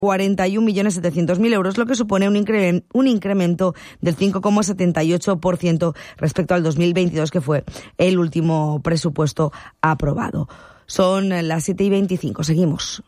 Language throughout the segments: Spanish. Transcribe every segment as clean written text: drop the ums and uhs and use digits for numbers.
41.700.000 euros, lo que supone un incremento del 5,78% respecto al 2022, que fue el último presupuesto aprobado. Son las 7:25. Seguimos.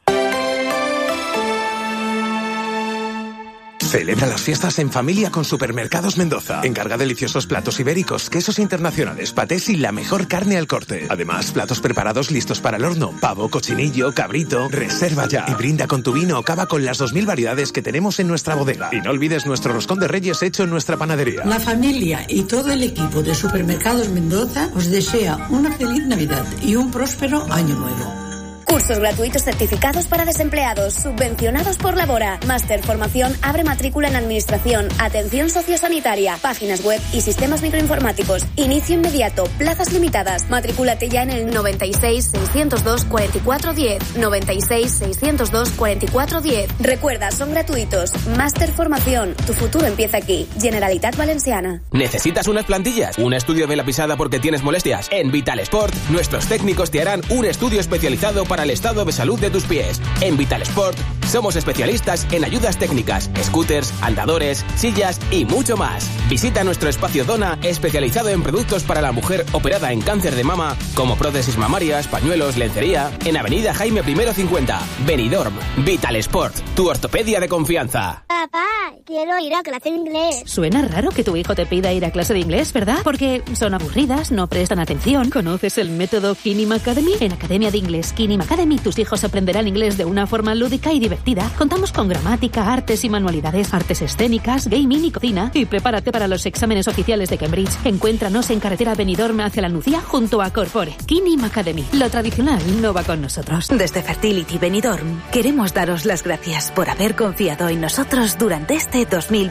Celebra las fiestas en familia con Supermercados Mendoza. Encarga deliciosos platos ibéricos, quesos internacionales, patés y la mejor carne al corte. Además, platos preparados listos para el horno. Pavo, cochinillo, cabrito. Reserva ya y brinda con tu vino o cava con las 2.000 variedades que tenemos en nuestra bodega. Y no olvides nuestro roscón de Reyes hecho en nuestra panadería. La familia y todo el equipo de Supermercados Mendoza os desea una feliz Navidad y un próspero año nuevo. Cursos gratuitos certificados para desempleados, subvencionados por Labora. Máster Formación abre matrícula en Administración, Atención Sociosanitaria, páginas web y sistemas microinformáticos. Inicio inmediato, plazas limitadas. Matrículate ya en el 96 602 4410. 96 602 4410. Recuerda, son gratuitos. Máster Formación, tu futuro empieza aquí. Generalitat Valenciana. ¿Necesitas unas plantillas? ¿Un estudio de la pisada porque tienes molestias? En Vital Sport, nuestros técnicos te harán un estudio especializado para el estado de salud de tus pies. En Vital Sport somos especialistas en ayudas técnicas, scooters, andadores, sillas y mucho más. Visita nuestro espacio Dona, especializado en productos para la mujer operada en cáncer de mama, como prótesis mamarias, pañuelos, lencería, en Avenida Jaime I 50, Benidorm. Vital Sport, tu ortopedia de confianza. Papá, quiero ir a clase de inglés. Suena raro que tu hijo te pida ir a clase de inglés, ¿verdad? Porque son aburridas, no prestan atención. ¿Conoces el método Kinim Academy? En Academia de Inglés Kinim Academy, tus hijos aprenderán inglés de una forma lúdica y divertida. Contamos con gramática, artes y manualidades, artes escénicas, gaming y cocina. Y prepárate para los exámenes oficiales de Cambridge. Encuéntranos en carretera Benidorm hacia la Nucía junto a Corpore. Kinim Academy. Lo tradicional no va con nosotros. Desde Fertility Benidorm queremos daros las gracias por haber confiado en nosotros durante este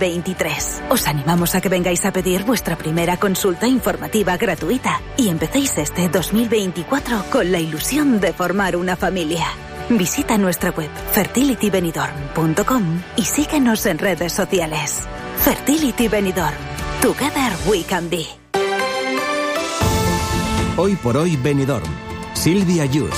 2023. Os animamos a que vengáis a pedir vuestra primera consulta informativa gratuita y empecéis este 2024 con la ilusión de formar una familia. Visita nuestra web fertilitybenidorm.com y síguenos en redes sociales. Fertility Benidorm. Together we can be. Hoy por hoy Benidorm. Silvia Yus.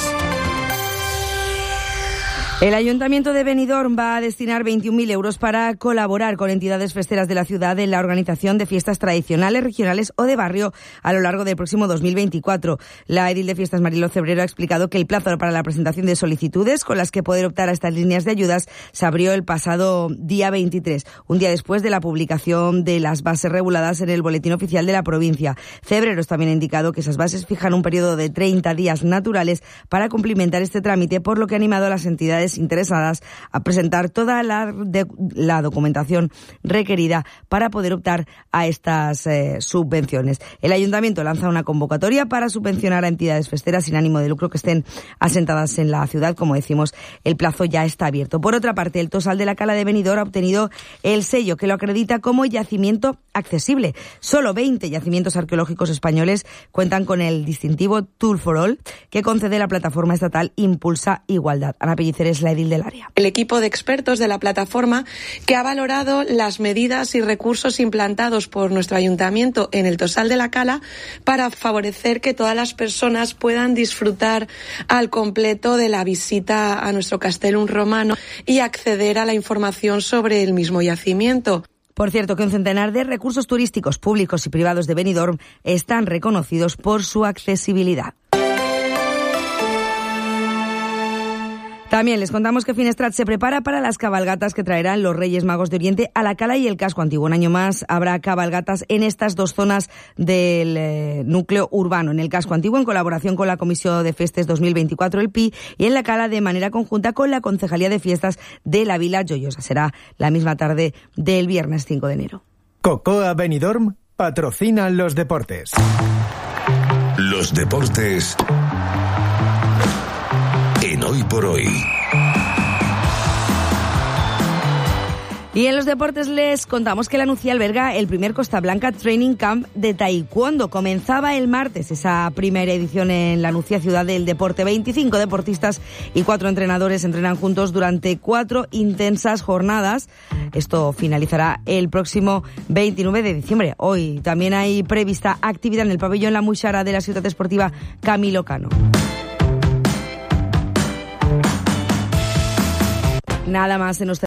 El Ayuntamiento de Benidorm va a destinar 21.000 euros para colaborar con entidades festeras de la ciudad en la organización de fiestas tradicionales, regionales o de barrio a lo largo del próximo 2024. La edil de Fiestas, Mariló Cebrero, ha explicado que el plazo para la presentación de solicitudes con las que poder optar a estas líneas de ayudas se abrió el pasado día 23, un día después de la publicación de las bases reguladas en el Boletín Oficial de la provincia. Cebrero también ha indicado que esas bases fijan un periodo de 30 días naturales para cumplimentar este trámite, por lo que ha animado a las entidades interesadas a presentar toda la documentación requerida para poder optar a estas subvenciones. El Ayuntamiento lanza una convocatoria para subvencionar a entidades festeras sin ánimo de lucro que estén asentadas en la ciudad. Como decimos, el plazo ya está abierto. Por otra parte, el Tosal de la Cala de Benidorm ha obtenido el sello que lo acredita como yacimiento accesible. Solo 20 yacimientos arqueológicos españoles cuentan con el distintivo Tool for All que concede la plataforma estatal Impulsa Igualdad. Ana Pellicer es la edil del área. El equipo de expertos de la plataforma, que ha valorado las medidas y recursos implantados por nuestro ayuntamiento en el Tosal de la Cala para favorecer que todas las personas puedan disfrutar al completo de la visita a nuestro Castellum romano y acceder a la información sobre el mismo yacimiento. Por cierto, que un centenar de recursos turísticos públicos y privados de Benidorm están reconocidos por su accesibilidad. También les contamos que Finestrat se prepara para las cabalgatas que traerán los Reyes Magos de Oriente a la Cala y el Casco Antiguo. Un año más habrá cabalgatas en estas dos zonas del núcleo urbano, en el Casco Antiguo en colaboración con la Comisión de Festes 2024, el PI, y en la Cala de manera conjunta con la Concejalía de Fiestas de la Vila Joyosa. Será la misma tarde del viernes 5 de enero. Cocoa Benidorm patrocina los deportes. Los deportes en Hoy por Hoy. Y en los deportes les contamos que la Nucía alberga el primer Costa Blanca Training Camp de Taekwondo. Comenzaba el martes esa primera edición en la Nucía, ciudad del deporte. 25 deportistas y 4 entrenadores entrenan juntos durante 4 intensas jornadas. Esto finalizará el próximo 29 de diciembre. Hoy también hay prevista actividad en el pabellón La Muixara de la Ciutat Esportiva Camilo Cano. Nada más en nuestra